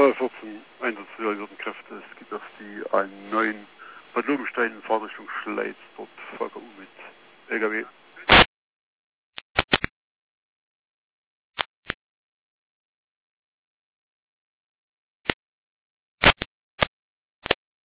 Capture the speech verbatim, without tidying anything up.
zweihundertvierzehn einsatzrealisierten Kräfte. Es gibt erst die einen neuen Bad Lobenstein in Fahrtrichtung Schleiz, dort V K U mit L K W.